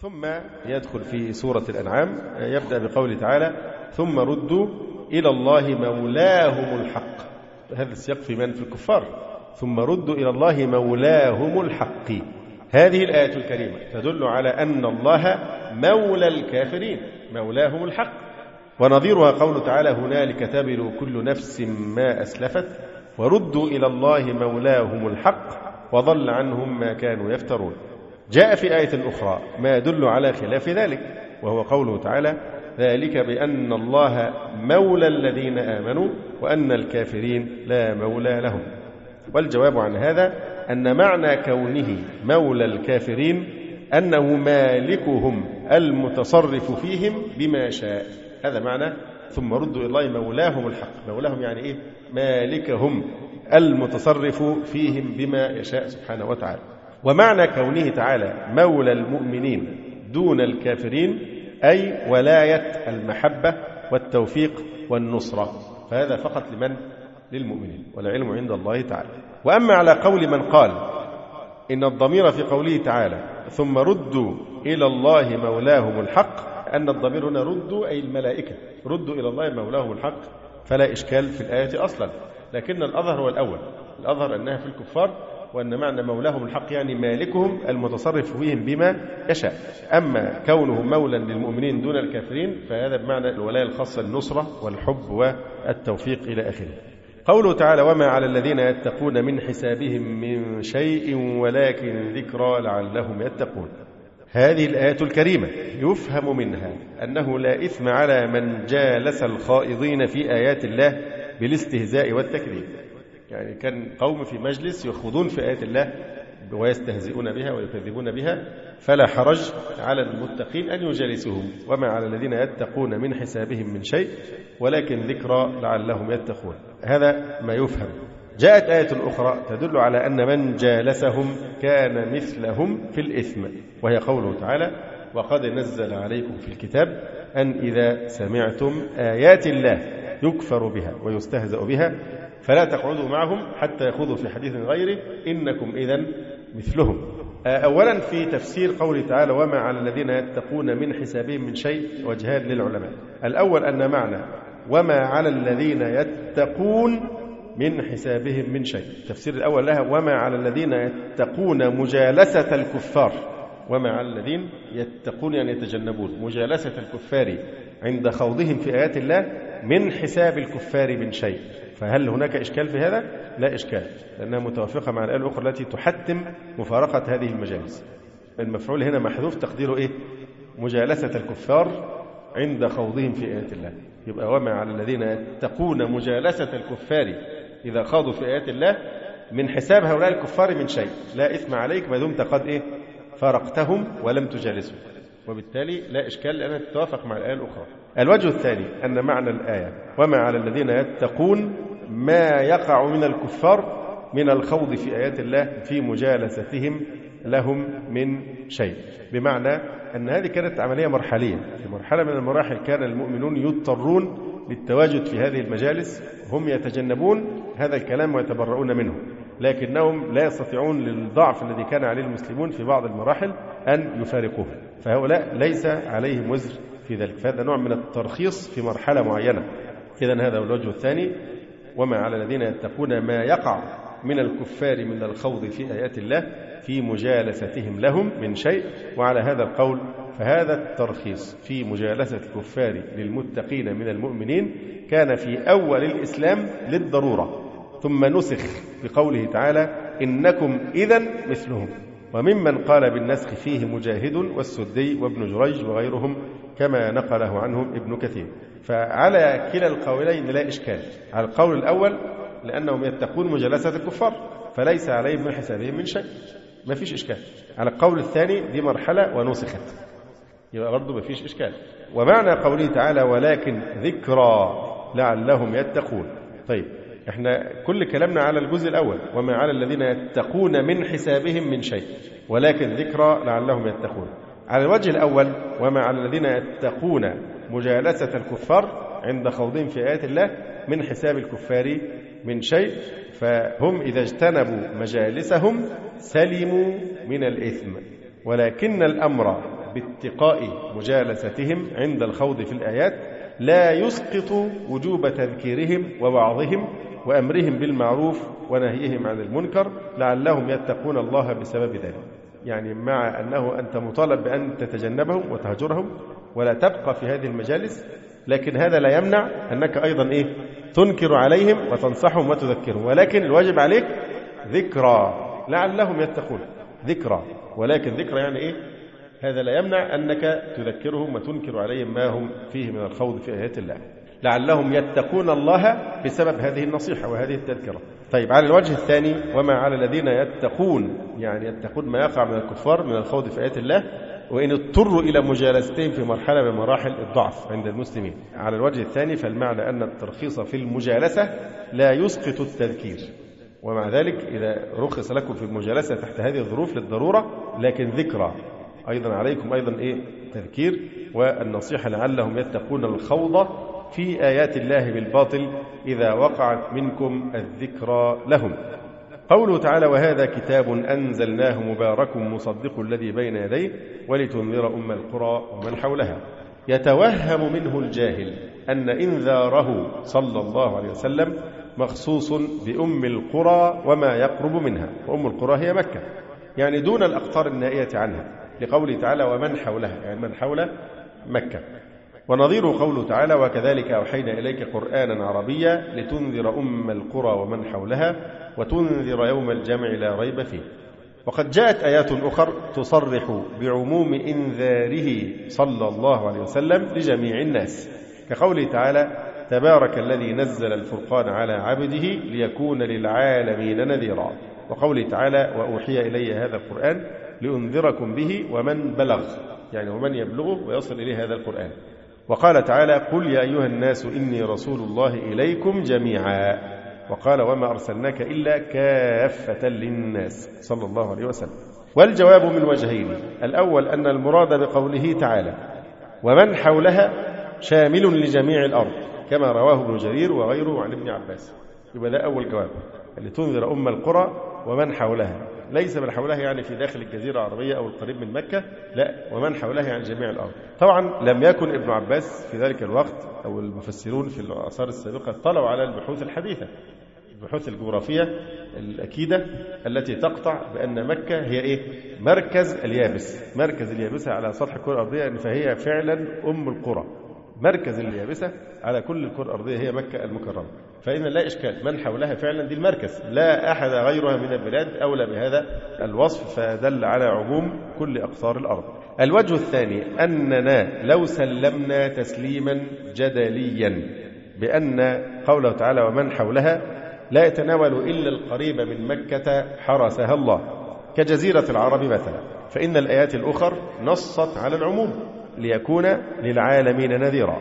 ثم يدخل في سورة الأنعام يبدأ بقوله تعالى ثم ردوا إلى الله مولاهم الحق. هذا السياق في من؟ في الكفار. ثم ردوا إلى الله مولاهم الحق. هذه الآية الكريمة تدل على أن الله مولى الكافرين، مولاهم الحق. ونظيرها قوله تعالى هنالك تبلو كل نفس ما أسلفت وردوا إلى الله مولاهم الحق وضل عنهم ما كانوا يفترون. جاء في آية أخرى ما يدل على خلاف ذلك، وهو قوله تعالى ذلك بأن الله مولى الذين آمنوا وأن الكافرين لا مولى لهم. والجواب عن هذا أن معنى كونه مولى الكافرين أنه مالكهم المتصرف فيهم بما شاء. هذا معنى ثم ردوا إلى الله مولاهم الحق. مولاهم يعني إيه؟ مالكهم المتصرف فيهم بما يشاء سبحانه وتعالى. ومعنى كونه تعالى مولى المؤمنين دون الكافرين أي ولاية المحبة والتوفيق والنصرة، فهذا فقط لمن؟ للمؤمنين، والعلم عند الله تعالى. وأما على قول من قال إن الضمير في قوله تعالى ثم ردوا إلى الله مولاهم الحق أن الضمير هنا ردوا أي الملائكة، ردوا إلى الله مولاهم الحق، فلا إشكال في الآية أصلا. لكن الأظهر هو الأول، الأظهر أنها في الكفار، وأن معنى مولاهم الحق يعني مالكهم المتصرف فيهم بما يشاء. أما كونه مولا للمؤمنين دون الكافرين فهذا بمعنى الولاية الخاصة النصرة والحب والتوفيق إلى آخره. قوله تعالى وما على الذين يتقون من حسابهم من شيء ولكن ذكرى لعلهم يتقون. هذه الآية الكريمة يفهم منها أنه لا إثم على من جالس الخائضين في آيات الله بالاستهزاء والتكذيب. يعني كان قوم في مجلس يخوضون في آيات الله ويستهزئون بها ويكذبون بها، فلا حرج على المتقين أن يجالسوهم. وما على الذين يتقون من حسابهم من شيء ولكن ذكرى لعلهم يتقون. هذا ما يفهم. جاءت آية أخرى تدل على أن من جالسهم كان مثلهم في الإثم، وهي قوله تعالى وقد نزل عليكم في الكتاب أن إذا سمعتم آيات الله يكفر بها ويستهزأ بها فلا تقعدوا معهم حتى يخوضوا في حديث غيره إنكم إذن مثلهم. أولا في تفسير قوله تعالى وما على الذين يتقون من حسابهم من شيء وجهان للعلماء. الأول أن معنى وما على الذين يتقون من حسابهم من شيء، التفسير الأول لها وما على الذين يتقون مجالسة الكفار. وما على الذين يتقون يعني يتجنبون مجالسة الكفار عند خوضهم في آيات الله من حساب الكفار من شيء. فهل هناك إشكال في هذا؟ لا إشكال، لأنها متوافقة مع الآية الأخرى التي تحتم مفارقة هذه المجالس. المفعول هنا محذوف تقديره إيه؟ مجالسة الكفار عند خوضهم في آيات الله. يبقى وما على الذين يتقون مجالسة الكفار إذا خاضوا في آيات الله من حساب هؤلاء الكفار من شيء، لا إثم عليك ما دمت قد إيه؟ فارقتهم ولم تجالسهم، وبالتالي لا إشكال لأنها تتوافق مع الآية الأخرى. الوجه الثاني أن معنى الآية وما على الذين يتقون ما يقع من الكفار من الخوض في آيات الله في مجالستهم لهم من شيء، بمعنى أن هذه كانت عملية مرحلية. في مرحلة من المراحل كان المؤمنون يضطرون للتواجد في هذه المجالس، هم يتجنبون هذا الكلام ويتبرؤون منه، لكنهم لا يستطيعون للضعف الذي كان عليه المسلمون في بعض المراحل أن يفارقوه، فهؤلاء ليس عليهم وزر في ذلك، فهذا نوع من الترخيص في مرحلة معينة. إذن هذا هو الوجه الثاني وما على الذين يتقون ما يقع من الكفار من الخوض في آيات الله في مجالستهم لهم من شيء. وعلى هذا القول فهذا الترخيص في مجالسة الكفار للمتقين من المؤمنين كان في أول الإسلام للضرورة، ثم نسخ بقوله تعالى إنكم إذن مثلهم. وممن قال بالنسخ فيه مجاهد والسدي وابن جريج وغيرهم كما نقله عنهم ابن كثير. فعلى كلا القولين لا إشكال. على القول الأول لأنهم يتقون مجالسة الكفار فليس عليهم من حسابهم من شيء، ما فيش إشكال. على القول الثاني دي مرحلة ونسخت، يبقى برضه ما فيش إشكال. ومعنى قوله تعالى ولكن ذكرى لعلهم يتقون. طيب احنا كل كلامنا على الجزء الأول وما على الذين يتقون من حسابهم من شيء ولكن ذكرى لعلهم يتقون. على الوجه الأول وما على الذين يتقون مجالسة الكفار عند خوضهم في آيات الله من حساب الكفار من شيء، فهم إذا اجتنبوا مجالسهم سلموا من الإثم، ولكن الأمر باتقاء مجالستهم عند الخوض في الآيات لا يسقط وجوب تذكيرهم ووعظهم وأمرهم بالمعروف ونهيهم عن المنكر لعلهم يتقون الله بسبب ذلك. يعني مع أنه أنت مطالب بأن تتجنبهم وتهجرهم ولا تبقى في هذه المجالس، لكن هذا لا يمنع أنك أيضا تنكر عليهم وتنصحهم وتذكرهم، ولكن الواجب عليك ذكرى لعلهم يتقون. ذكرى، ولكن ذكرى يعني هذا لا يمنع أنك تذكرهم وتنكر عليهم ما هم فيه من الخوض في آيات الله لعلهم يتقون الله بسبب هذه النصيحة وهذه التذكرة. طيب، على الوجه الثاني، وما على الذين يتقون، يعني يتقون ما يقع من الكفار من الخوض في آيات الله وإن اضطروا إلى مجالستهم في مرحلة من مراحل الضعف عند المسلمين. على الوجه الثاني فالمعنى أن الترخيص في المجالسة لا يسقط التذكير، ومع ذلك إذا رخص لكم في المجالسة تحت هذه الظروف للضرورة، لكن ذكرى أيضا عليكم أيضا تذكير والنصيحة لعلهم يتقون الخوض في آيات الله بالباطل إذا وقعت منكم الذكرى لهم. قوله تعالى: وهذا كتاب أنزلناه مبارك مصدق الذي بين يديه ولتنذر أم القرى ومن حولها. يتوهم منه الجاهل أن إنذاره صلى الله عليه وسلم مخصوص بأم القرى وما يقرب منها، وأم القرى هي مكة، يعني دون الأقطار النائية عنها، لقوله تعالى ومن حولها، يعني من حول مكة. ونظير قوله تعالى: وكذلك أوحينا إليك قرآنا عربيا لتنذر أم القرى ومن حولها وتنذر يوم الجمع لا ريب فيه. وقد جاءت آيات أخرى تصرح بعموم إنذاره صلى الله عليه وسلم لجميع الناس، كقوله تعالى: تبارك الذي نزل الفرقان على عبده ليكون للعالمين نذيرا، وقوله تعالى: وأوحي إلي هذا القرآن لأنذركم به ومن بلغ، يعني ومن يبلغه ويصل إليه هذا القرآن. وقال تعالى: قل يا أيها الناس إني رسول الله إليكم جميعا، وقال: وما أرسلناك إلا كافة للناس صلى الله عليه وسلم. والجواب من وجهين: الأول أن المراد بقوله تعالى ومن حولها شامل لجميع الأرض، كما رواه ابن جرير وغيره عن ابن عباس. يبقى ده أول جواب، لتنذر أم القرى ومن حولها، ليس من حولها يعني في داخل الجزيرة العربية أو القريب من مكة، لا، ومن حولها يعني جميع الأرض. طبعا لم يكن ابن عباس في ذلك الوقت أو المفسرون في الآثار السابقة طلعوا على البحوث الحديثة، البحوث الجغرافية الأكيدة التي تقطع بأن مكة هي مركز اليابس، مركز اليابسة على سطح الكرة الأرضية، فهي فعلا أم القرى، مركز اليابسة على كل الكرة الأرضية هي مكة المكرمة. فإن لا إشكال، من حولها فعلا دي المركز، لا أحد غيرها من البلاد أولى بهذا الوصف، فدل على عموم كل أقطار الأرض. الوجه الثاني أننا لو سلمنا تسليما جدليا بأن قوله تعالى ومن حولها لا يتناول إلا القريب من مكة حرسها الله كجزيرة العرب مثلا، فإن الآيات الأخرى نصت على العموم ليكون للعالمين نذيرا،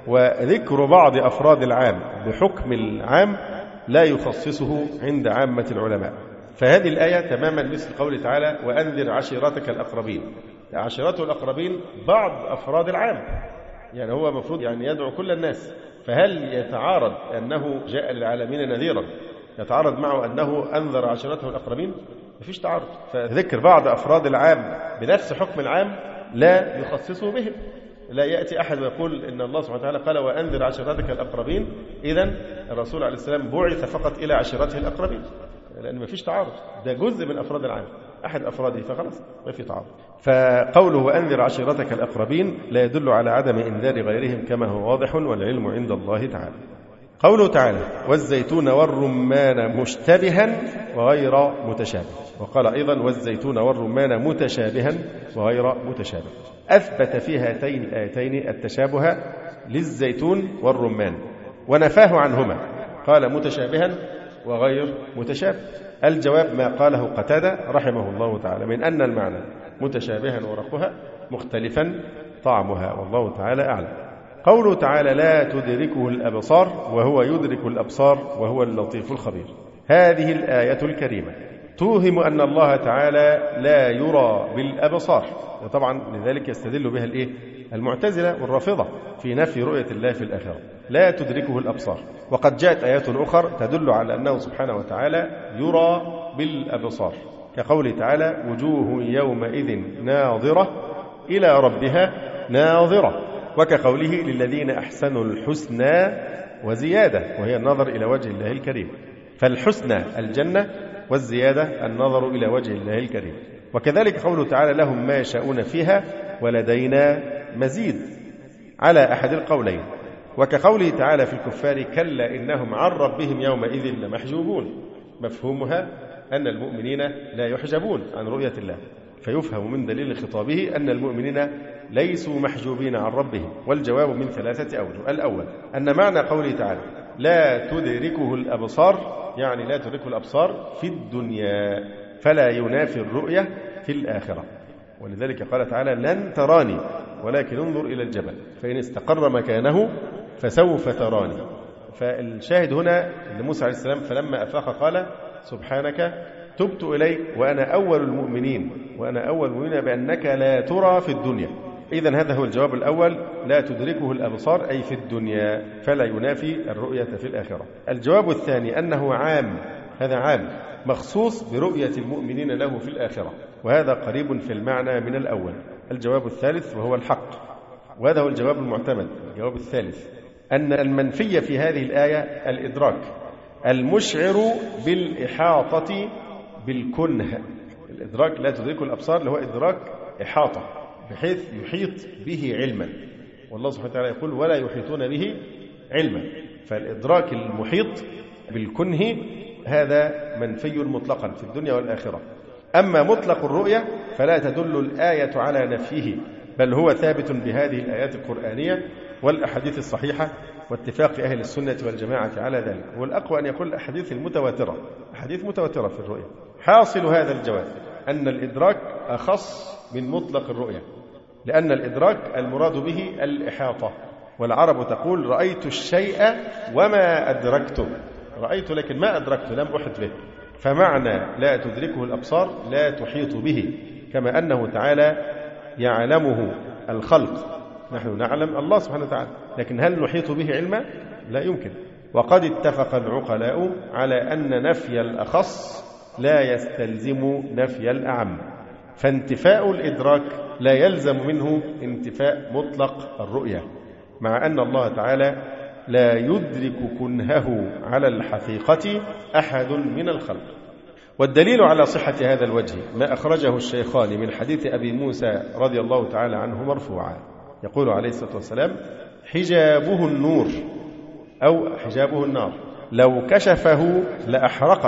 وذكر بعض أفراد العام بحكم العام لا يخصصه عند عامة العلماء. فهذه الآية تماما مثل قوله تعالى وأنذر عشيرتك الأقربين، عشيرته الأقربين بعض أفراد العام، يعني هو مفروض يدعو كل الناس، فهل يتعارض أنه جاء للعالمين نذيرا يتعارض معه أنه أنذر عشيرته الأقربين؟ مفيش تعارض، فذكر بعض أفراد العام بنفس حكم العام لا يخصصه بهم. لا يأتي أحد ويقول إن الله سبحانه وتعالى قال وأنذر عشيرتك الأقربين، إذن الرسول عليه السلام بعث فقط إلى عشيرته الأقربين، لأن ما فيش تعارض، ده جزء من أفراد العام، أحد أفراده، فخلاص ما في تعارض. فقوله وأنذر عشيرتك الأقربين لا يدل على عدم إنذار غيرهم كما هو واضح، والعلم عند الله تعالى. قوله تعالى والزيتون والرمان مشتبها وغير متشابه، وقال أيضا والزيتون والرمان متشابها وغير متشابه، أثبت في هاتين الآيتين التشابه للزيتون والرمان ونفاه عنهما، قال متشابها وغير متشابه. الجواب ما قاله قتادة رحمه الله تعالى من أن المعنى متشابها ورقها مختلفا طعمها، والله تعالى أعلم. قوله تعالى لا تدركه الأبصار وهو يدرك الأبصار وهو اللطيف الخبير، هذه الآية الكريمة توهم أن الله تعالى لا يرى بالأبصار، وطبعا لذلك يستدل بها المعتزلة والرافضة في نفي رؤية الله في الآخرة، لا تدركه الأبصار. وقد جاءت آيات أخرى تدل على أنه سبحانه وتعالى يرى بالأبصار، كقوله تعالى وجوه يومئذ ناظرة إلى ربها ناظرة، وكقوله للذين أحسنوا الحسنى وزيادة، وهي النظر إلى وجه الله الكريم. فالحسنى الجنة، والزيادة النظر إلى وجه الله الكريم. وكذلك قوله تعالى لهم ما يشاءون فيها ولدينا مزيد، على أحد القولين. وكقوله تعالى في الكفار كلا إنهم عن ربهم يومئذ لمحجوبون، مفهومها أن المؤمنين لا يحجبون عن رؤية الله، فيفهم من دليل خطابه أن المؤمنين ليسوا محجوبين عن ربهم. والجواب من 3 أوجه. الأول أن معنى قوله تعالى لا تدركه الأبصار، يعني لا تدركه الأبصار في الدنيا، فلا ينافي الرؤية في الآخرة. ولذلك قال تعالى لن تراني ولكن انظر إلى الجبل فإن استقر مكانه فسوف تراني. فالشاهد هنا أن موسى عليه السلام فلما أفاق قال سبحانك تبت إليك وأنا أول المؤمنين، وأنا أول المؤمنين بأنك لا ترى في الدنيا. إذن هذا هو الجواب الأول، لا تدركه الأبصار أي في الدنيا، فلا ينافي الرؤية في الآخرة. الجواب الثاني أنه عام، هذا عام مخصوص برؤية المؤمنين له في الآخرة، وهذا قريب في المعنى من الأول. الجواب الثالث وهو الحق، وهذا هو الجواب المعتمد. الجواب الثالث أن المنفي في هذه الآية الإدراك المشعر بالإحاطة بالكنه. الإدراك لا تدركه الأبصار اللي هو إدراك إحاطة، بحيث يحيط به علما، والله سبحانه وتعالى يقول ولا يحيطون به علما. فالإدراك المحيط بالكنه هذا منفي مطلقا في الدنيا والآخرة. أما مطلق الرؤية فلا تدل الآية على نفيه، بل هو ثابت بهذه الآيات القرآنية والأحاديث الصحيحة واتفاق أهل السنة والجماعة على ذلك. والأقوى أن يقول الأحاديث المتواترة، أحاديث متواترة في الرؤية. حاصل هذا الجواب أن الإدراك أخص من مطلق الرؤية، لأن الإدراك المراد به الإحاطة، والعرب تقول رأيت الشيء وما أدركته، رأيت لكن ما أدركته، لم أحط به. فمعنى لا تدركه الأبصار لا تحيط به، كما أنه تعالى يعلمه الخلق، نحن نعلم الله سبحانه وتعالى، لكن هل نحيط به علما؟ لا يمكن. وقد اتفق العقلاء على أن نفي الأخص لا يستلزم نفي الأعم، فانتفاء الإدراك لا يلزم منه انتفاء مطلق الرؤية، مع أن الله تعالى لا يدرك كنهه على الحقيقة أحد من الخلق. والدليل على صحة هذا الوجه ما أخرجه الشيخان من حديث أبي موسى رضي الله تعالى عنه مرفوعا، يقول عليه الصلاة والسلام حجابه النور أو حجابه النار، لو كشفه لأحرقت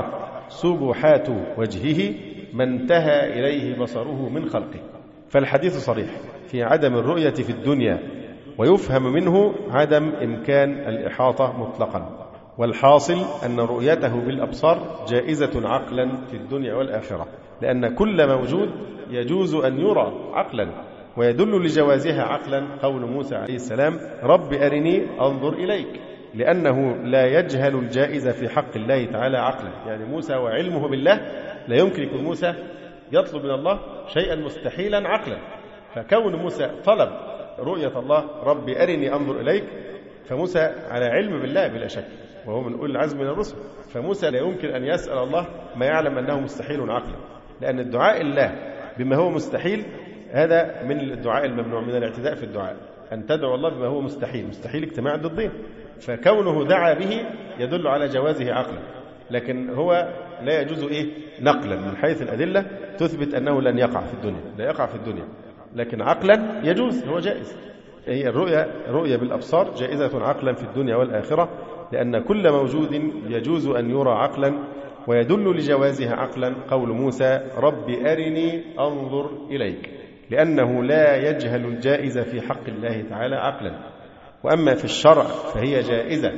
سبحات وجهه ما انتهى إليه بصره من خلقه. فالحديث صريح في عدم الرؤية في الدنيا، ويفهم منه عدم إمكان الإحاطة مطلقا. والحاصل أن رؤيته بالأبصار جائزة عقلا في الدنيا والآخرة، لأن كل موجود يجوز أن يرى عقلا، ويدل لجوازها عقلا قول موسى عليه السلام رب أرني أنظر إليك، لأنه لا يجهل الجائزة في حق الله تعالى عقلا. يعني موسى وعلمه بالله لا يمكن يكون موسى يطلب من الله شيئا مستحيلا عقلا، فكون موسى طلب رؤية الله رب أرني أنظر إليك، فموسى على علم بالله بلا شك، وهو من أولي العزم من الرسل، فموسى لا يمكن أن يسأل الله ما يعلم أنه مستحيل عقلا، لأن الدعاء الله بما هو مستحيل هذا من الدعاء الممنوع، من الاعتداء في الدعاء، أن تدعو الله بما هو مستحيل، مستحيل اجتماع الضدين، فكونه دعا به يدل على جوازه عقلا، لكن هو لا يجوز نقلا من حيث الأدلة تثبت أنه لن يقع في الدنيا، لا يقع في الدنيا، لكن عقلا يجوز، هو جائز. هي الرؤية بالأبصار جائزة عقلا في الدنيا والآخرة، لأن كل موجود يجوز أن يرى عقلا، ويدل لجوازها عقلا قول موسى رب أرني أنظر إليك، لأنه لا يجهل الجائزة في حق الله تعالى عقلا. وأما في الشرع فهي جائزة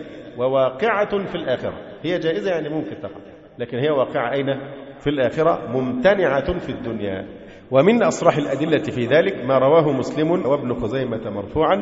وواقعة في الآخرة، هي جائزة يعني ممكن تقع، لكن هي واقعة أين؟ في الآخرة، ممتنعة في الدنيا. ومن أصرح الأدلة في ذلك ما رواه مسلم وابن خزيمة مرفوعا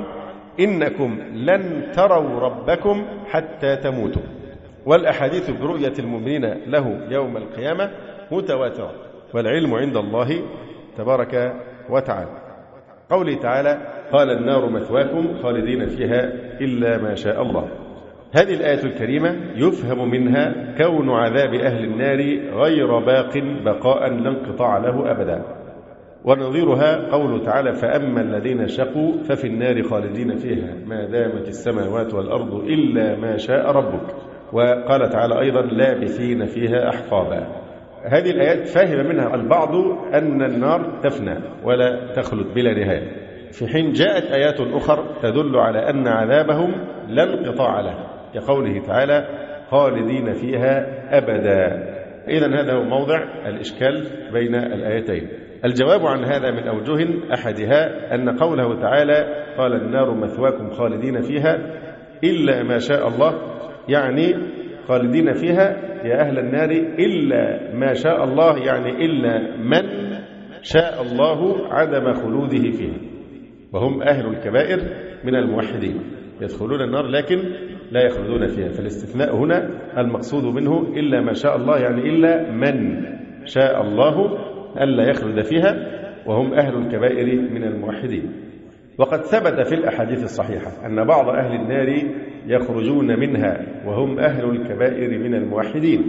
إنكم لن تروا ربكم حتى تموتوا. والأحاديث برؤية المؤمنين له يوم القيامة متواترة، والعلم عند الله تبارك وتعالى. قوله تعالى قال النار مثواكم خالدين فيها إلا ما شاء الله. هذه الآية الكريمة يفهم منها كون عذاب أهل النار غير باق بقاء لا انقطاع له أبدا، ونظيرها قوله تعالى فأما الذين شقوا ففي النار خالدين فيها ما دامت السماوات والأرض إلا ما شاء ربك. وقال تعالى أيضا لابثين فيها أحقابا. هذه الآيات فهم منها البعض أن النار تفنى ولا تخلد بلا نهاية، في حين جاءت آيات أخرى تدل على أن عذابهم لا انقطاع له، كقوله تعالى خالدين فيها أبدا. إذن هذا هو موضع الإشكال بين الآيتين. الجواب عن هذا من أوجه، أحدها أن قوله تعالى قال النار مثواكم خالدين فيها إلا ما شاء الله، يعني خالدين فيها يا أهل النار إلا ما شاء الله، يعني إلا من شاء الله عدم خلوده فيها، وهم أهل الكبائر من الموحدين يدخلون النار لكن لا يخلدون فيها. فالاستثناء هنا المقصود منه إلا ما شاء الله، يعني إلا من شاء الله ألا يخلد فيها، وهم أهل الكبائر من الموحدين. وقد ثبت في الأحاديث الصحيحة أن بعض أهل النار يخرجون منها وهم أهل الكبائر من الموحدين.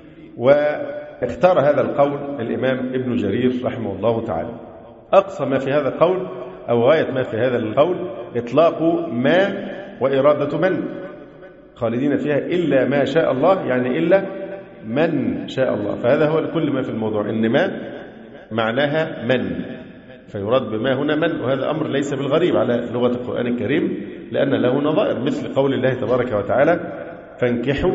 واختار هذا القول الإمام ابن جرير رحمه الله تعالى. أقصى ما في هذا القول أو غاية ما في هذا القول إطلاق ما وإرادة من، خالدين فيها إلا ما شاء الله، يعني إلا من شاء الله. فهذا هو كل ما في الموضوع، إن ما معناها من، فيراد بما هنا من، وهذا أمر ليس بالغريب على لغة القرآن الكريم لأن له نظائر، مثل قول الله تبارك وتعالى فانكحوا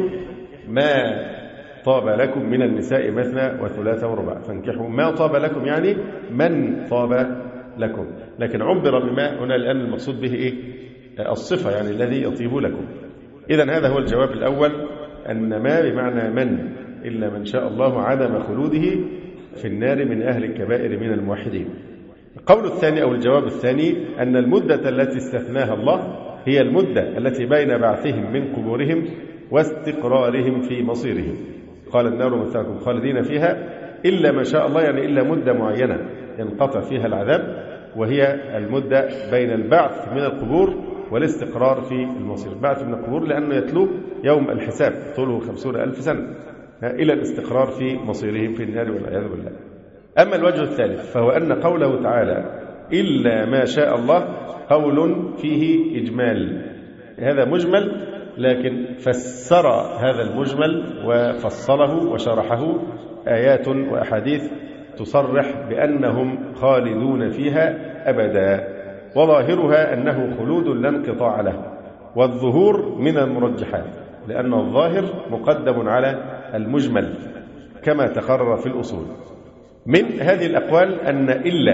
ما طاب لكم من النساء مثنى وثلاث ورباع. فانكحوا ما طاب لكم يعني من طاب لكم، لكن عبر بما هنا لأن المقصود به إيه؟ الصفة، يعني الذي يطيب لكم. إذن هذا هو الجواب الأول، أن ما بمعنى من إلا من شاء الله عدم خلوده في النار من أهل الكبائر من الموحدين. القول الثاني أو الجواب الثاني أن المدة التي استثناها الله هي المدة التي بين بعثهم من قبورهم واستقرارهم في مصيرهم. قال النار مثواكم خالدين فيها إلا ما شاء الله، يعني إلا مدة معينة ينقطع فيها العذاب، وهي المدة بين البعث من القبور والاستقرار في المصير. البعث من القبور لأنه يتلو يوم الحساب طوله 50,000 سنة إلى الاستقرار في مصيرهم في النار والعياذ بالله. أما الوجه الثالث فهو أن قوله تعالى إلا ما شاء الله قول فيه إجمال، هذا مجمل، لكن فسر هذا المجمل وفصله وشرحه آيات وأحاديث تصرح بأنهم خالدون فيها أبدا، وظاهرها أنه خلود لا انقطاع له، والظهور من المرجحات لأن الظاهر مقدم على المجمل كما تقرر في الأصول. من هذه الأقوال أن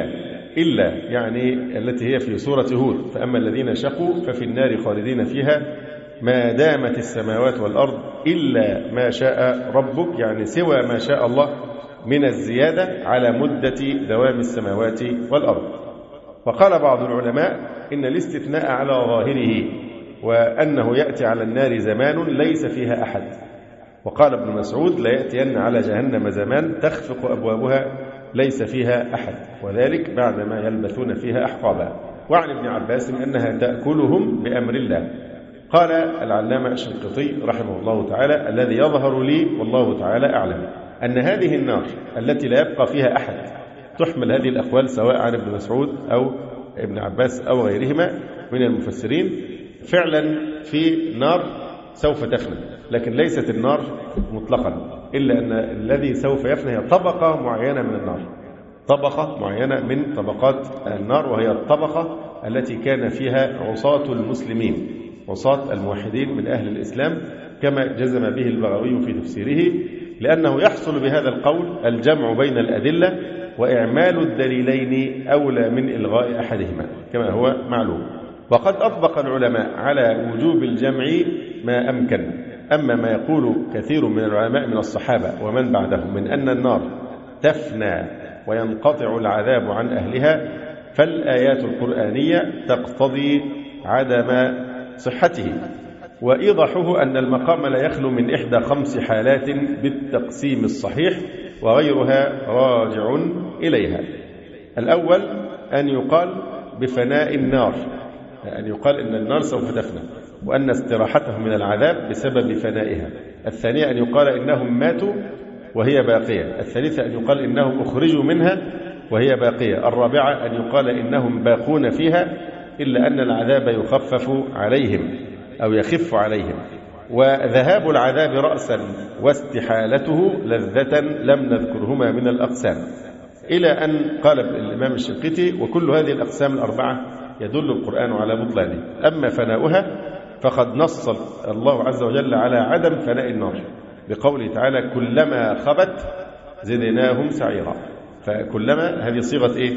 إلا يعني التي هي في سورة هود فأما الذين شقوا ففي النار خالدين فيها ما دامت السماوات والأرض إلا ما شاء ربك، يعني سوى ما شاء الله من الزيادة على مدة دوام السماوات والأرض. وقال بعض العلماء إن الاستثناء على ظاهره، وأنه يأتي على النار زمان ليس فيها أحد. وقال ابن مسعود لا يأتين على جهنم زمان تخفق أبوابها ليس فيها أحد، وذلك بعدما يلبثون فيها أحقابا. وعن ابن عباس أنها تأكلهم بأمر الله. قال العلامة الشنقيطي رحمه الله تعالى الذي يظهر لي والله تعالى أعلم أن هذه النار التي لا يبقى فيها أحد تحمل هذه الأقوال سواء عن ابن مسعود أو ابن عباس أو غيرهما من المفسرين. فعلا في نار سوف تفنى، لكن ليست النار مطلقا، إلا أن الذي سوف يفنى هي طبقة معينة من النار، طبقة معينة من طبقات النار، وهي الطبقة التي كان فيها عصاة المسلمين، عصاة الموحدين من أهل الإسلام، كما جزم به البغوي في تفسيره، لأنه يحصل بهذا القول الجمع بين الأدلة، وإعمال الدليلين أولى من إلغاء أحدهما كما هو معلوم. وقد أطبق العلماء على وجوب الجمع ما أمكن. أما ما يقول كثير من العلماء من الصحابة ومن بعدهم من أن النار تفنى وينقطع العذاب عن أهلها، فالآيات القرآنية تقتضي عدم صحته. وإيضاحه أن المقام لا يخلو من 5 حالات بالتقسيم الصحيح، وغيرها راجع إليها. الأول أن يقال بفناء النار، أن يقال إن النار سوف تفنى وأن استراحتهم من العذاب بسبب فنائها. الثانية أن يقال إنهم ماتوا وهي باقية. الثالثة أن يقال إنهم أخرجوا منها وهي باقية. الرابعة أن يقال إنهم باقون فيها إلا أن العذاب يخفف عليهم أو يخف عليهم. وذهاب العذاب رأسا واستحالته لذة لم نذكرهما من الأقسام، إلى أن قال الإمام الشنقيطي: وكل هذه الأقسام الأربعة يدل القرآن على بطلانه. أما فناؤها فقد نص الله عز وجل على عدم فناء النار بقوله تعالى: كلما خبت زدناهم سعيرا. فكلما هذه صيغة إيه؟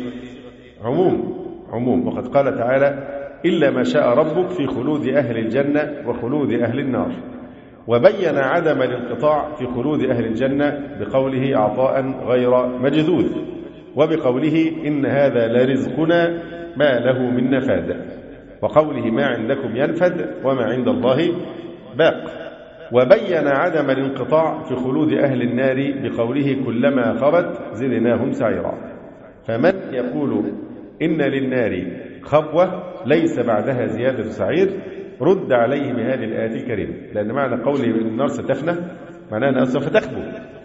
عموم. وقد قال تعالى: إلا ما شاء ربك في خلود أهل الجنة وخلود أهل النار. وبين عدم الانقطاع في خلود أهل الجنة بقوله: عطاء غير مجذوذ، وبقوله: إن هذا لرزقنا ما له من نفاد، وقوله: ما عندكم ينفد وما عند الله باق. وبين عدم الانقطاع في خلود أهل النار بقوله: كلما خبت زدناهم سعيرا. فمن يقول إن للنار خبوة ليس بعدها زيادة سعير رد عليه بهذه الآية الكريمة، لأن معنى قوله إن النار ستفنى معناها أنها سوف تخبو،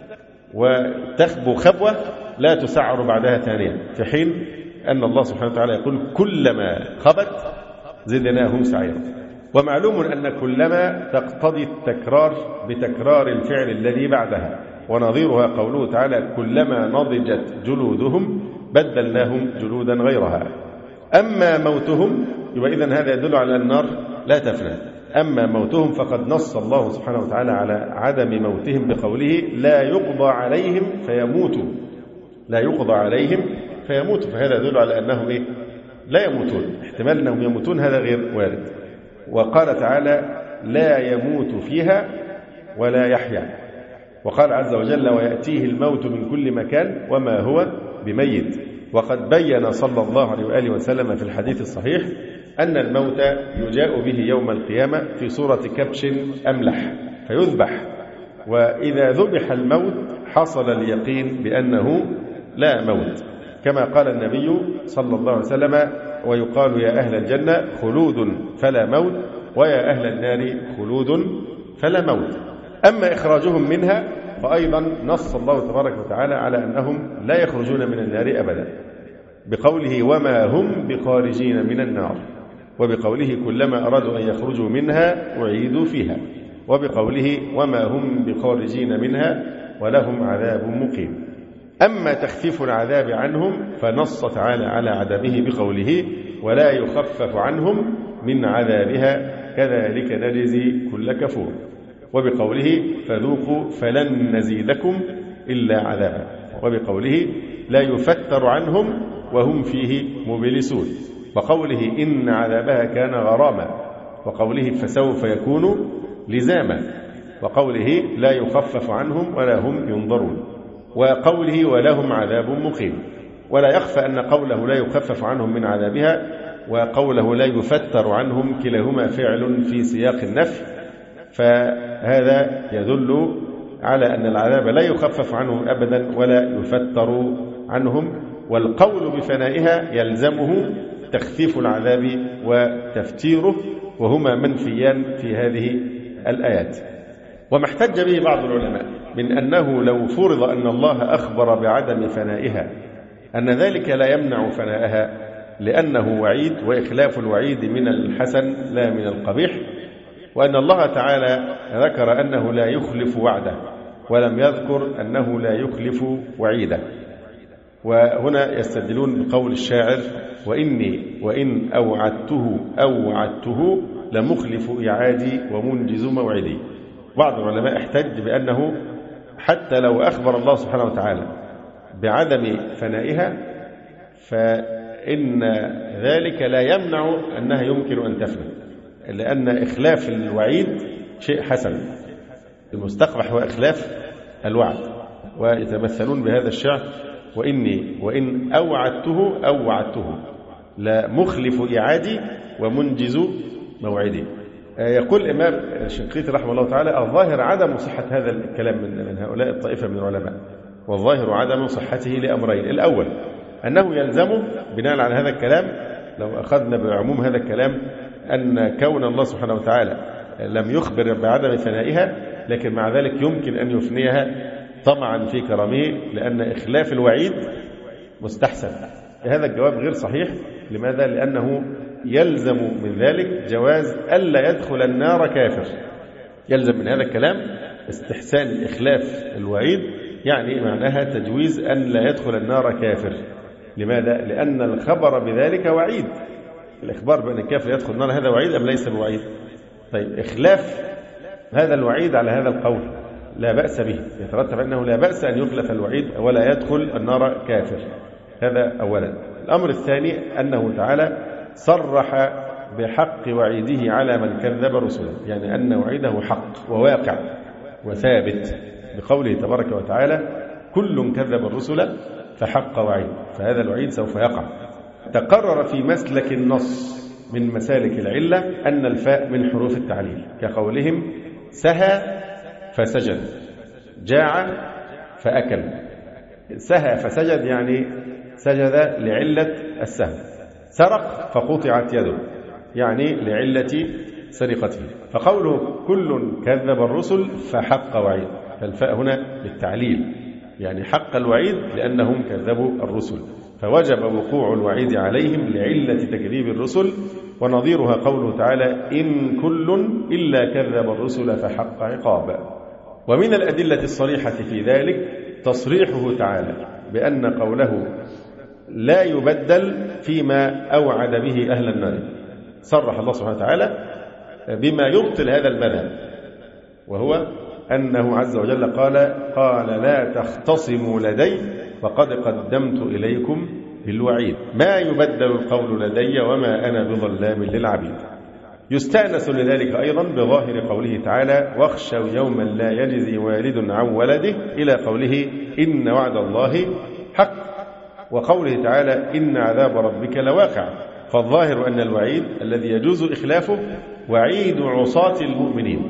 وتخبو خبوة لا تسعر بعدها ثانية، في حين أن الله سبحانه وتعالى يقول: كلما خبت زدناهم سعيرا. ومعلوم أن كلما تقتضي التكرار بتكرار الفعل الذي بعدها، ونظيرها قوله تعالى: كلما نضجت جلودهم بدلناهم جلودا غيرها. أما موتهم يبقى إذن هذا يدل على أن النار لا تفنى. أما موتهم فقد نص الله سبحانه وتعالى على عدم موتهم بقوله: لا يقضى عليهم فيموتوا. لا يقضى عليهم فيموتوا، فهذا يدل على أنهم إيه؟ لا يموتون. احتمال أنهم يموتون هذا غير وارد. وقال تعالى: لا يموت فيها ولا يحيا. وقال عز وجل: ويأتيه الموت من كل مكان وما هو بميت. وقد بين صلى الله عليه وآله وسلم في الحديث الصحيح أن الموت يجاء به يوم القيامة في صورة كبش أملح فيذبح، وإذا ذبح الموت حصل اليقين بأنه لا موت، كما قال النبي صلى الله عليه وسلم: ويقال يا أهل الجنة خلود فلا موت، ويا أهل النار خلود فلا موت. أما إخراجهم منها فأيضا نص الله تبارك وتعالى على أنهم لا يخرجون من النار أبدا بقوله: وما هم بخارجين من النار، وبقوله: كلما أرادوا أن يخرجوا منها أعيدوا فيها، وبقوله: وما هم بخارجين منها ولهم عذاب مقيم. أما تخفيف العذاب عنهم فنص تعالى على عذابه بقوله: ولا يخفف عنهم من عذابها كذلك نجزي كل كفور، وبقوله: فذوقوا فلن نزيدكم إلا عذابا، وبقوله: لا يفتر عنهم وهم فيه مبلسون، وقوله: إن عذابها كان غراما، وقوله: فسوف يكون لزاما، وقوله: لا يخفف عنهم ولا هم ينظرون، وقوله: ولهم عذاب مقيم. ولا يخفى أن قوله لا يخفف عنهم من عذابها وقوله لا يفتر عنهم كلاهما فعل في سياق النفي، فهذا يدل على أن العذاب لا يخفف عنهم أبدا ولا يفتر عنهم، والقول بفنائها يلزمه تخفيف العذاب وتفتيره، وهما منفيان في هذه الآيات. وما احتج به بعض العلماء من أنه لو فرض أن الله أخبر بعدم فنائها أن ذلك لا يمنع فنائها، لأنه وعيد، وإخلاف الوعيد من الحسن لا من القبيح، وأن الله تعالى ذكر أنه لا يخلف وعده ولم يذكر أنه لا يخلف وعيده. وهنا يستدلون بقول الشاعر: وإني وإن أوعدته لمخلف إعادي ومنجز موعدي. بعض العلماء احتج بأنه حتى لو أخبر الله سبحانه وتعالى بعدم فنائها فإن ذلك لا يمنع أنها يمكن أن تفنى، لأن إخلاف الوعيد شيء حسن، المستقبح هو إخلاف الوعد. ويتمثلون بهذا الشعر: وإني وإن أوعدته لمخلف إعادي ومنجز موعدي. يقول الإمام الشنقيطي رحمه الله تعالى: الظاهر عدم صحة هذا الكلام من هؤلاء الطائفة من العلماء، والظاهر عدم صحته لأمرين: الأول أنه يلزمه بناء على هذا الكلام، لو أخذنا بعموم هذا الكلام، أن كون الله سبحانه وتعالى لم يخبر بعدم فنائها، لكن مع ذلك يمكن أن يفنيها طمعا في كرمه، لأن إخلاف الوعيد مستحسن. هذا الجواب غير صحيح. لماذا؟ لأنه يلزم من ذلك جواز ألا يدخل النار كافر. يلزم من هذا الكلام استحسان إخلاف الوعيد، يعني معناها تجويز أن لا يدخل النار كافر. لماذا؟ لأن الخبر بذلك وعيد. الإخبار بأن الكافر يدخل النار هذا وعيد أم ليس بوعيد؟ طيب إخلاف هذا الوعيد على هذا القول لا بأس به، يترتب أنه لا بأس أن يخلف الوعيد ولا يدخل النار كافر. هذا أولا. الأمر الثاني أنه تعالى صرح بحق وعيده على من كذب رسله، يعني أن وعيده حق وواقع وثابت بقوله تبارك وتعالى كل كذب الرسل فحق وعيد، فهذا الوعيد سوف يقع. تقرر في مسلك النص من مسالك العلة أن الفاء من حروف التعليل، كقولهم سهى فسجد، جاع فأكل. سهى فسجد يعني سجد لعلة السهو، سرق فقطعت يده يعني لعلة سرقته. فقوله كل كذب الرسل فحق وعيد، فالفاء هنا للتعليل، يعني حق الوعيد لأنهم كذبوا الرسل، فوجب وقوع الوعيد عليهم لعلة تكذيب الرسل. ونظيرها قوله تعالى إن كل إلا كذب الرسل فحق عقاب. ومن الأدلة الصريحة في ذلك تصريحه تعالى بأن قوله لا يبدل فيما أوعد به أهل النار. صرح الله سبحانه وتعالى بما يبطل هذا المذهب، وهو أنه عز وجل قال لا تختصموا لدي وقد قدمت إليكم بالوعيد، ما يبدل القول لدي وما أنا بظلام للعبيد. يستأنس لذلك أيضا بظاهر قوله تعالى واخشوا يوما لا يجزي والد عن ولده إلى قوله إن وعد الله حق، وقوله تعالى إن عذاب ربك لواقع. فالظاهر أن الوعيد الذي يجوز إخلافه وعيد عصاة المؤمنين،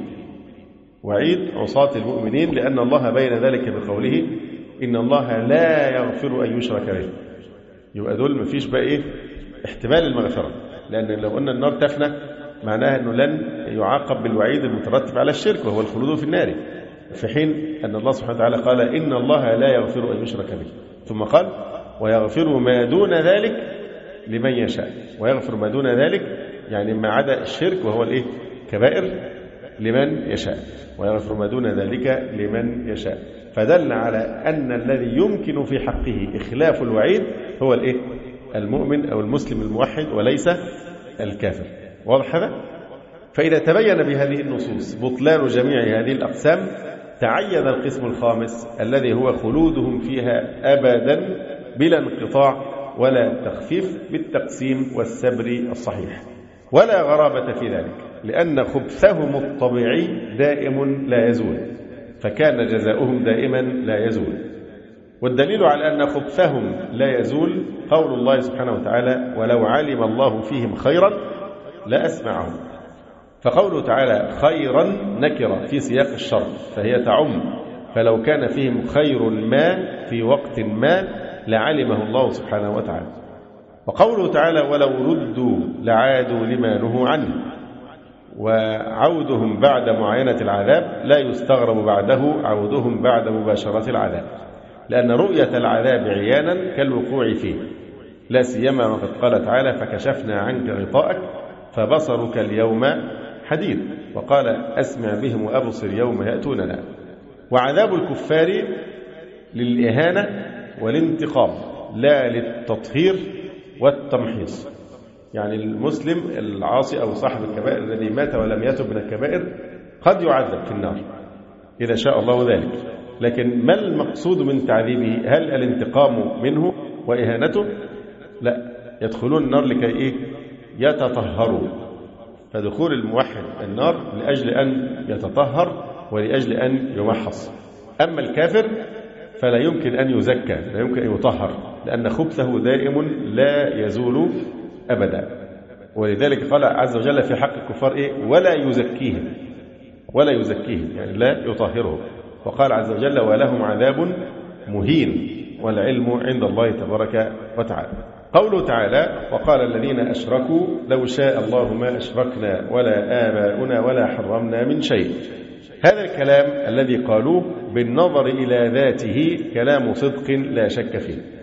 وعيد عصاة المؤمنين، لأن الله بين ذلك بقوله إن الله لا يغفر أن يشرك به. يبقى دول مفيش بقى إيه احتمال المغفرة، لأن لو قلنا النار تفنى معناها أنه لن يعاقب بالوعيد المترتب على الشرك وهو الخلود في النار، في حين أن الله سبحانه وتعالى قال إن الله لا يغفر أن يشرك به، ثم قال ويغفر ما دون ذلك لمن يشاء. ويغفر ما دون ذلك يعني ما عدا الشرك وهو الإيه كبائر لمن يشاء، ويغفر ما دون ذلك لمن يشاء. فدل على أن الذي يمكن في حقه إخلاف الوعيد هو الإيه المؤمن أو المسلم الموحد وليس الكافر. واضح هذا؟ فإذا تبين بهذه النصوص بطلان جميع هذه الأقسام تعين القسم الخامس الذي هو خلودهم فيها أبدا بلا انقطاع ولا تخفيف بالتقسيم والسبر الصحيح. ولا غرابة في ذلك، لأن خبثهم الطبيعي دائم لا يزول، فكان جزاؤهم دائما لا يزول. والدليل على أن خبثهم لا يزول قول الله سبحانه وتعالى ولو علم الله فيهم خيرا لأسمعهم. فقوله تعالى خيرا نكرة في سياق الشرط فهي تعم، فلو كان فيهم خير ما في وقت ما لعلمه الله سبحانه وتعالى. وقوله تعالى ولو ردوا لعادوا لما نهوا عنه، وعودهم بعد معاينة العذاب لا يستغرب بعده عودهم بعد مباشرة العذاب، لأن رؤية العذاب عيانا كالوقوع فيه، لا سيما وقد قال تعالى فكشفنا عنك غطاءك فبصرك اليوم حديد، وقال أسمع بهم وأبصر يوم يأتوننا. وعذاب الكفار للإهانة والانتقام لا للتطهير والتمحيص، يعني المسلم العاصي أو صاحب الكبائر الذي مات ولم يتب من الكبائر قد يعذب في النار إذا شاء الله ذلك، لكن ما المقصود من تعذيبه؟ هل الانتقام منه وإهانته؟ لا، يدخلون النار لكي إيه؟ يتطهروا. فدخول الموحد النار لأجل أن يتطهر ولأجل أن يمحص. أما الكافر فلا يمكن أن يزكى، لا يمكن أن يطهر، لأن خبثه دائم لا يزول أبدا. ولذلك قال عز وجل في حق الكفار إيه؟ ولا يزكيهم، ولا يزكيهم يعني لا يطهرهم. وقال عز وجل ولهم عذاب مهين والعلم عند الله تبارك وتعالى. قوله تعالى وقال الذين أشركوا لو شاء الله ما أشركنا ولا آباؤنا ولا حرمنا من شيء. هذا الكلام الذي قالوه بالنظر إلى ذاته كلام صدق لا شك فيه،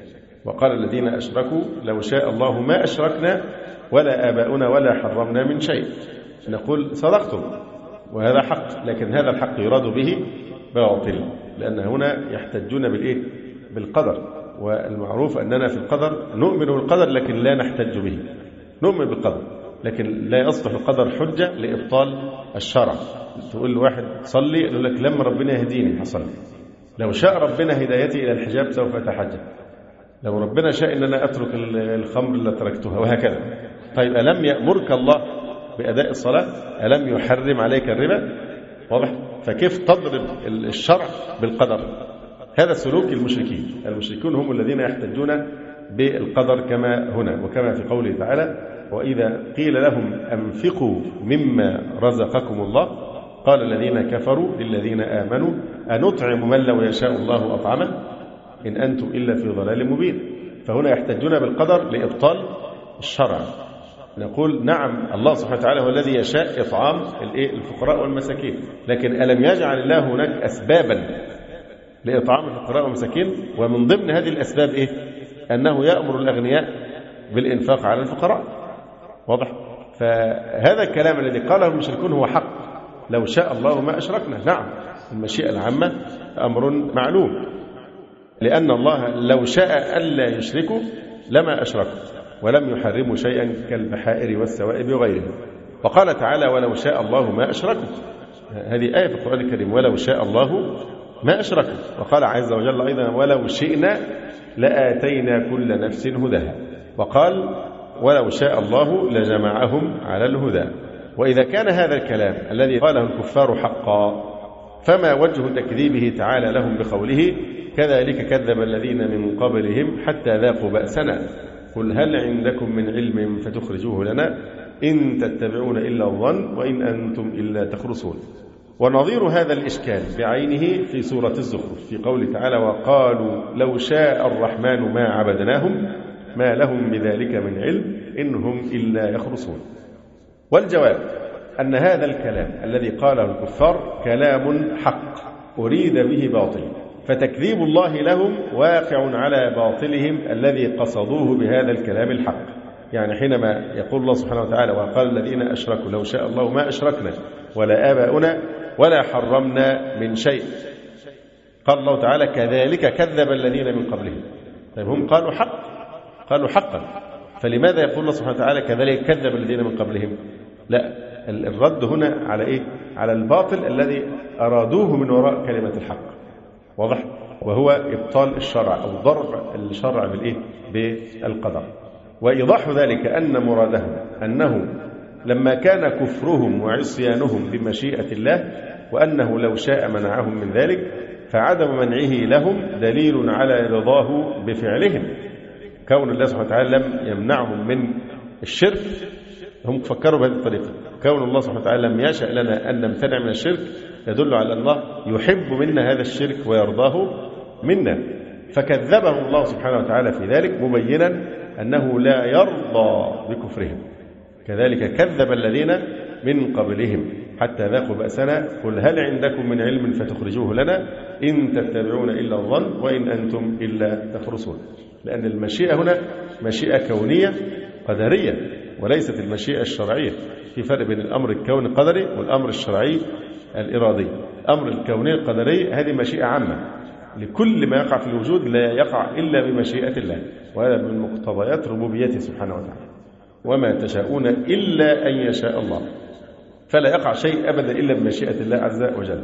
وقال الذين أشركوا لو شاء الله ما أشركنا ولا آباؤنا ولا حرمنا من شيء. نقول صدقتم وهذا حق، لكن هذا الحق يراد به باطل، لأن هنا يحتجون بالإيه؟ بالقدر، والمعروف أننا في القدر نؤمن بالقدر لكن لا نحتج به. نؤمن بالقدر لكن لا يصبح القدر حجة لإبطال الشرع. تقول لواحد صلي يقول لك لما ربنا يهديني هصلي، لو شاء ربنا هدايتي إلى الحجاب سوف أتحجب، لو ربنا شاء أن أنا أترك الخمر اللي تركتها، وهكذا. طيب ألم يأمرك الله بأداء الصلاة؟ ألم يحرم عليك الربا؟ واضح؟ فكيف تضرب الشرع بالقدر؟ هذا سلوك المشركين. المشركون هم الذين يحتجون بالقدر كما هنا، وكما في قوله تعالى: وإذا قيل لهم أنفقوا مما رزقكم الله قال الذين كفروا للذين آمنوا أنطعم من لو يشاء الله أطعمه إن أنتم إلا في ضلال مبين. فهنا يحتجون بالقدر لإبطال الشرع. نقول نعم، الله سبحانه وتعالى هو الذي يشاء إطعام الفقراء والمساكين، لكن ألم يجعل الله هناك أسبابا لإطعام الفقراء والمساكين؟ ومن ضمن هذه الأسباب أنه يأمر الأغنياء بالإنفاق على الفقراء. واضح؟ فهذا الكلام الذي قاله المشركون هو حق. لو شاء الله ما أشركنا. نعم، المشيئة العامة أمر معلوم، لأن الله لو شاء ألا يشركوا لما أشركوا، ولم يحرموا شيئا كالبحائر والسوائب وغيرها. وقال تعالى: ولو شاء الله ما أشركوا. هذه آية في القرآن الكريم، ولو شاء الله ما أشركوا. وقال عز وجل أيضا: ولو شئنا لآتينا كل نفس هداها. وقال: ولو شاء الله لجمعهم على الهدى. وإذا كان هذا الكلام الذي قاله الكفار حقا، فما وجه تكذيبه تعالى لهم بقوله: كذلك كذب الذين من قبلهم حتى ذاقوا بأسنا قل هل عندكم من علم فتخرجوه لنا إن تتبعون إلا الظن وإن أنتم إلا تخرصون. ونظير هذا الإشكال بعينه في سورة الزخرف في قوله تعالى: وقالوا لو شاء الرحمن ما عبدناهم ما لهم بذلك من علم إنهم إلا يخرصون. والجواب أن هذا الكلام الذي قاله الكفار كلام حق أريد به باطل، فتكذيب الله لهم واقع على باطلهم الذي قصدوه بهذا الكلام الحق. يعني حينما يقول الله سبحانه وتعالى: وقال الذين أشركوا لو شاء الله ما أشركنا ولا آباؤنا ولا حرمنا من شيء، قال الله تعالى: كذلك كذب الذين من قبلهم. طيب هم قالوا حق، قالوا حقا، فلماذا يقول الله سبحانه وتعالى كذلك كذب الذين من قبلهم؟ لا، الرد هنا على على الباطل الذي أرادوه من وراء كلمة الحق. واضح؟ وهو إبطال الشرع أو ضرب الشرع بالقدر. وإيضاح ذلك أن مرادهم أنه لما كان كفرهم وعصيانهم بمشيئة الله وأنه لو شاء منعهم من ذلك، فعدم منعه لهم دليل على رضاه بفعلهم. كون الله سبحانه وتعالى لم يمنعهم من الشرك، هم فكروا بهذه الطريقة. كون الله سبحانه وتعالى لم يشأ لنا أن نمتنع من الشرك يدل على أن الله يحب منا هذا الشرك ويرضاه منا، فكذبهم الله سبحانه وتعالى في ذلك مبينا أنه لا يرضى بكفرهم. كذلك كذب الذين من قبلهم حتى ذاقوا بأسنا قل هل عندكم من علم فتخرجوه لنا إن تتبعون إلا الظن وإن أنتم إلا تخرصون. لأن المشيئة هنا مشيئة كونية قدرية وليست المشيئة الشرعية. في فرق بين الأمر الكوني القدري والأمر الشرعي الإرادي. الأمر الكوني القدري هذه مشيئة عامة لكل ما يقع في الوجود، لا يقع إلا بمشيئة الله، وهذا من مقتضيات ربوبيته سبحانه وتعالى. وما تشاءون إلا أن يشاء الله، فلا يقع شيء أبدا إلا بمشيئة الله عز وجل.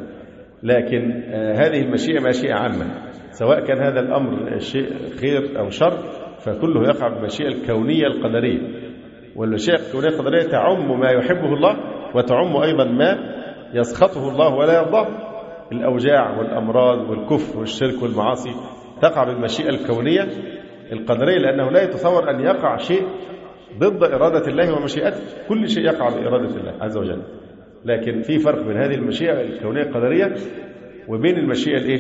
لكن هذه المشيئة مشيئة عامة، سواء كان هذا الأمر شيء خير أو شر فكله يقع بالمشيئة الكونية القدرية. والمشيئة الكونية القدرية تعم ما يحبه الله وتعم أيضا ما يسخطه الله ولا يرضاه. الأوجاع والأمراض والكفر والشرك والمعاصي تقع بالمشيئة الكونية القدرية، لأنه لا يتصور أن يقع شيء ضد إرادة الله ومشيئته. كل شيء يقع بإرادة الله عز وجل. لكن في فرق بين هذه المشيئة الكونية القدرية وبين المشيئة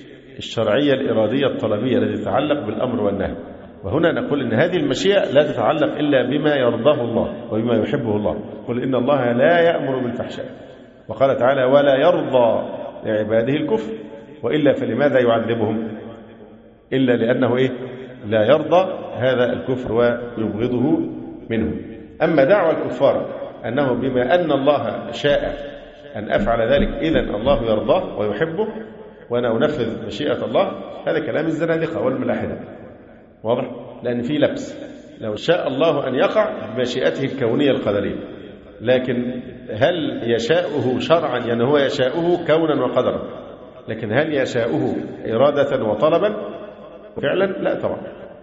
الشرعية الإرادية الطلبية التي تتعلق بالأمر والنهي. وهنا نقول إن هذه المشيئة لا تتعلق إلا بما يرضاه الله وبما يحبه الله. قل إن الله لا يأمر بالفحشاء، وقال تعالى ولا يرضى لعباده الكفر، وإلا فلماذا يعذبهم؟ إلا لأنه لا يرضى هذا الكفر ويبغضه منه. أما دعوى الكفار أنه بما أن الله شاء أن أفعل ذلك إذن الله يرضاه ويحبه وأنا أنفذ مشيئة الله، هذا كلام الزنادقة والملاحدة. واضح؟ لأن في لبس. لو شاء الله أن يقع بمشيئته الكونية القدرية، لكن هل يشاؤه شرعا؟ يعني هو يشاؤه كونا وقدرا، لكن هل يشاؤه إرادة وطلبا فعلا؟ لا طبعا.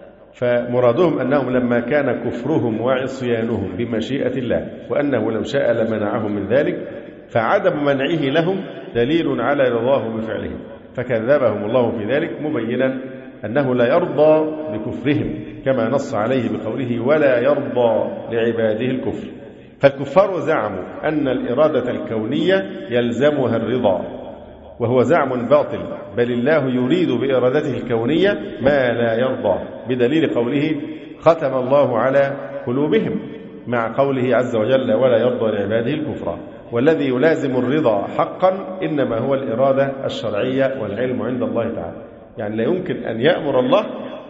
فمرادهم أنهم لما كان كفرهم وعصيانهم بمشيئة الله وأنه لو شاء لمنعهم من ذلك، فعدم منعه لهم دليل على رضاه بفعلهم، فكذبهم الله في ذلك مبينا أنه لا يرضى بكفرهم كما نص عليه بقوله ولا يرضى لعباده الكفر. فالكفار زعموا أن الإرادة الكونية يلزمها الرضا، وهو زعم باطل، بل الله يريد بإرادته الكونية ما لا يرضى، بدليل قوله ختم الله على قلوبهم، مع قوله عز وجل ولا يرضى لعباده الكفر. والذي يلازم الرضا حقا إنما هو الإرادة الشرعية والعلم عند الله تعالى. يعني لا يمكن أن يأمر الله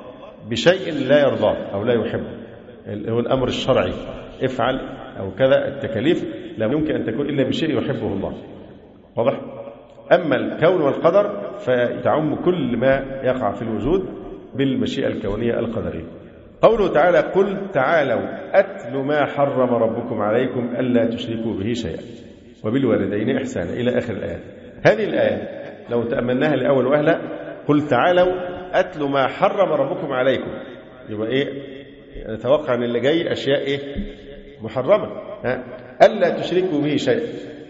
بشيء لا يرضاه أو لا يحبه، هو الأمر الشرعي افعل أو كذا، التكاليف لا يمكن أن تكون إلا بشيء يحبه الله. واضح؟ أما الكون والقدر فتعم كل ما يقع في الوجود بالمشيئة الكونية القدرية. قوله تعالى قل تعالوا أتل ما حرم ربكم عليكم ألا تشركوا به شيئا وبالوالدين إحسانا إلى آخر الآيات. هذه الآية لو تأملناها لأول وهلة، قل تعالوا أتل ما حرم ربكم عليكم، يبقى إيه؟ نتوقع أن اللي جاي أشياء إيه؟ محرمة، ألا تشركوا به شيئا.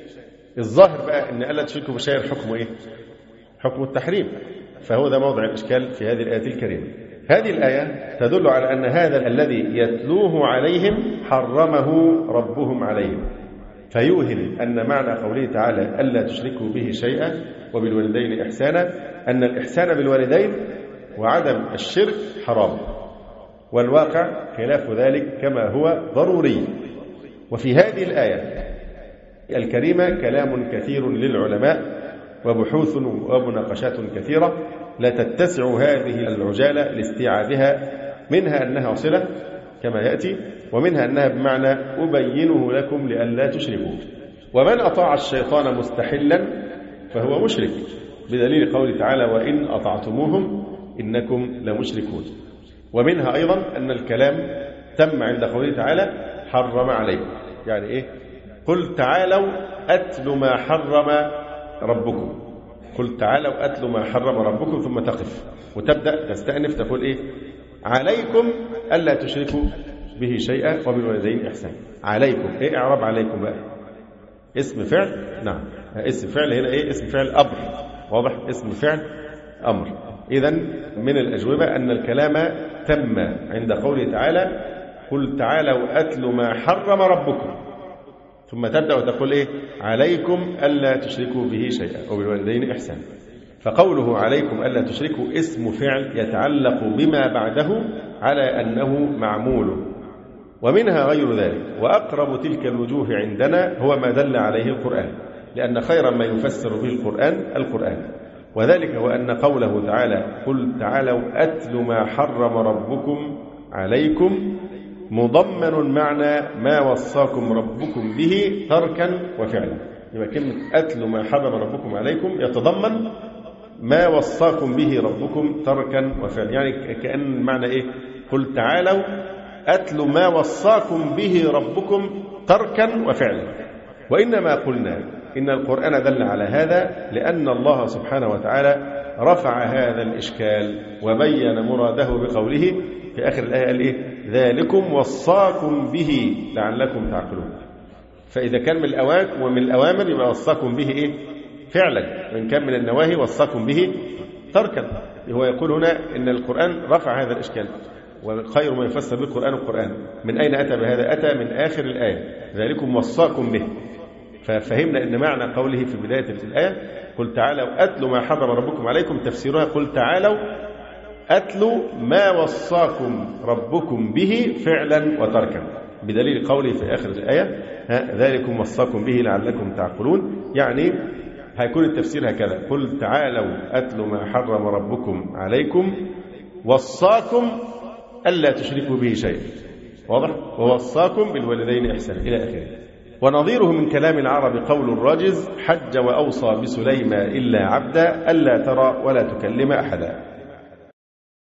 الظاهر بقى أن ألا تشركوا بشيء حكمه إيه؟ حكم التحريم. فهو ده موضع الإشكال في هذه الآية الكريمة. هذه الآية تدل على أن هذا الذي يتلوه عليهم حرمه ربهم عليهم، فيوهم أن معنى قوله تعالى ألا تشركوا به شيئا وبالوالدين إحسانا أن الإحسان بالوالدين وعدم الشرك حرام، والواقع خلاف ذلك كما هو ضروري. وفي هذه الآية الكريمة كلام كثير للعلماء وبحوث ومناقشات كثيرة لا تتسع هذه العجالة لاستيعابها، منها أنها صلة كما يأتي، ومنها أنها بمعنى أبينه لكم لئلا تشركوا. ومن أطاع الشيطان مستحلا فهو مشرك، بدليل قوله تعالى وإن أطعتموهم إنكم لمشركون. ومنها أيضا أن الكلام تم عند قوله تعالى حرم عليكم، يعني إيه؟ قل تعالوا أتل ما حرم ربكم، قل تعالوا أتل ما حرم ربكم، ثم تقف وتبدأ تستأنف تقول إيه؟ عليكم ألا تشركوا به شيئا وبالوالدين إحسانا. عليكم إيه إعراب عليكم بقى؟ اسم فعل؟ نعم اسم فعل هنا إيه؟ اسم فعل أمر. واضح؟ اسم فعل أمر. إذن من الأجوبة أن الكلام تم عند قوله تعالى قل تعالوا أتل ما حرم ربكم، ثم تبدأ وتقول إيه؟ عليكم ألا تشركوا به شيئا وبالوالدين إحسانا. فقوله عليكم ألا تشركوا اسم فعل يتعلق بما بعده على أنه معمول، ومنها غير ذلك. وأقرب تلك الوجوه عندنا هو ما دل عليه القرآن، لأن خيرا ما يفسر به القرآن، وذلك هو أن قوله تعالى قل تعالوا أتل ما حرم ربكم عليكم مضمن معنى ما وصاكم ربكم به تركا وفعلا. يبقى كلمة أتل ما حرم ربكم عليكم يتضمن ما وصاكم به ربكم تركا وفعلا، يعني كأن معنى إيه؟ قل تعالوا أتل ما وصاكم به ربكم تركا وفعلا. وإنما قلنا إن القرآن دل على هذا لأن الله سبحانه وتعالى رفع هذا الإشكال وبين مراده بقوله في آخر الآية قال إيه؟ ذلكم وصاكم به لعلكم تعقلون. فإذا كان من الأوامر ومن الأوامر يبقى وصاكم به إيه؟ فعلا، وإن كان من النواهي وصاكم به تركا. هو يقول هنا إن القرآن رفع هذا الإشكال، وخير ما يفسر بالقرآن القرآن. من أين أتى بهذا؟ أتى من آخر الآية ذلكم وصاكم به. ففهمنا أن معنى قوله في بداية الآية قل تعالوا أتلوا ما حرم ربكم عليكم تفسيرها قل تعالوا أتلوا ما وصاكم ربكم به فعلا وتركا، بدليل قوله في آخر الآية ذلكم وصاكم به لعلكم تعقلون. يعني هيكون التفسير هكذا قل تعالوا أتلوا ما حرم ربكم عليكم وصاكم ألا تشركوا به شيئا. واضح؟ ووصاكم بالوالدين إحسانا إلى آخره. ونظيره من كلام العرب قول الراجز: حج وأوصى بسليم إلا عبدا ألا ترى ولا تكلم أحدا.